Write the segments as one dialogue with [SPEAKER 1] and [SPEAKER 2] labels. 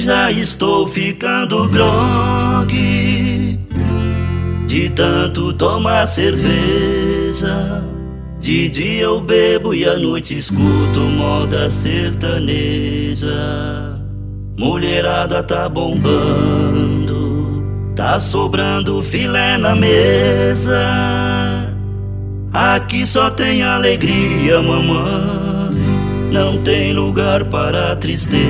[SPEAKER 1] já estou ficando grogue de tanto tomar cerveja. De dia eu bebo e à noite escuto moda sertaneja. Mulherada tá bombando, tá sobrando filé na mesa. Aqui só tem alegria, mamãe, não tem lugar para tristeza.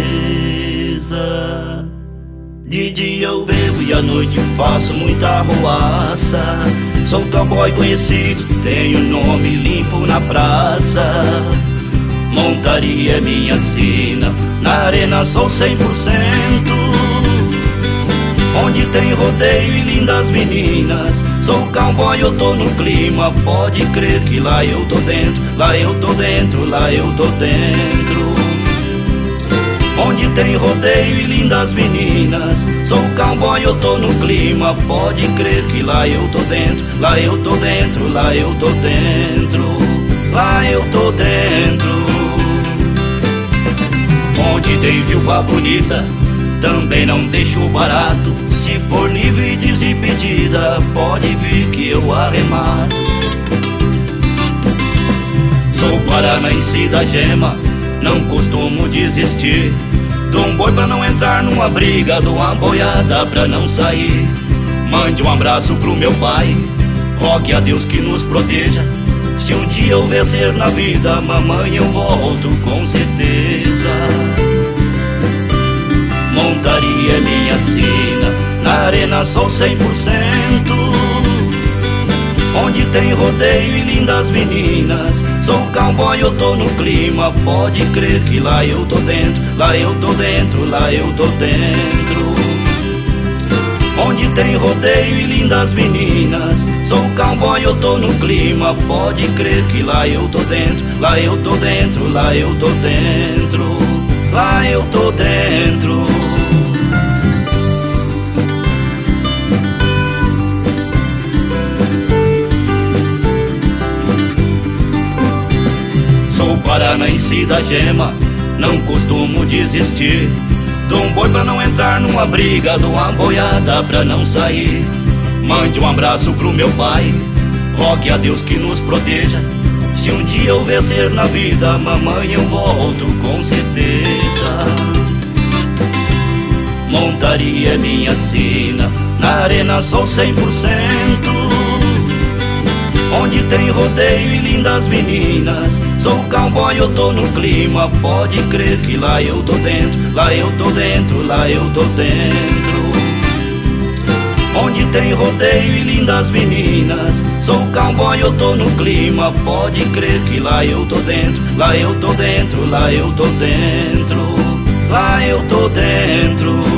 [SPEAKER 1] De dia eu bebo e à noite faço muita arruaça. Sou um cowboy conhecido, tenho nome limpo na praça. Montaria é minha sina, na arena sou 100%. Onde tem rodeio e lindas meninas, sou um cowboy, eu tô no clima. Pode crer que lá eu tô dentro, lá eu tô dentro, lá eu tô dentro. Onde tem rodeio e lindas meninas, sou um cowboy, eu tô no clima. Pode crer que lá eu tô dentro, lá eu tô dentro, lá eu tô dentro, lá eu tô dentro. Onde tem viúva bonita, também não deixo barato. Se for livre e desimpedida, pode vir que eu arremato. Sou paranaense da gema, não costumo desistir. Dou um boi pra não entrar numa briga, dou uma boiada pra não sair. Mande um abraço pro meu pai, rogue a Deus que nos proteja. Se um dia eu vencer na vida, mamãe, eu volto com certeza. Montaria é minha sina, na arena sou 100%. Onde tem rodeio e lindas meninas, sou um cowboy, eu tô no clima. Pode crer que lá eu tô dentro, lá eu tô dentro, lá eu tô dentro. Onde tem rodeio e lindas meninas, sou um cowboy, eu tô no clima. Pode crer que lá eu tô dentro, lá eu tô dentro, lá eu tô dentro, lá eu tô dentro. Sou paranaense da gema, não costumo desistir. Dou um boi pra não entrar numa briga, dou uma boiada pra não sair. Mande um abraço pro meu pai, rogue a Deus que nos proteja. Se um dia eu vencer na vida, mamãe, eu volto com certeza. Montaria é minha sina, na arena sou 100%. Onde tem rodeio e lindas meninas, sou um cowboy, eu tô no clima. Pode crer que lá eu tô dentro, lá eu tô dentro, lá eu tô dentro. Onde tem rodeio e lindas meninas, sou um cowboy, eu tô no clima. Pode crer que lá eu tô dentro, lá eu tô dentro, lá eu tô dentro, lá eu tô dentro.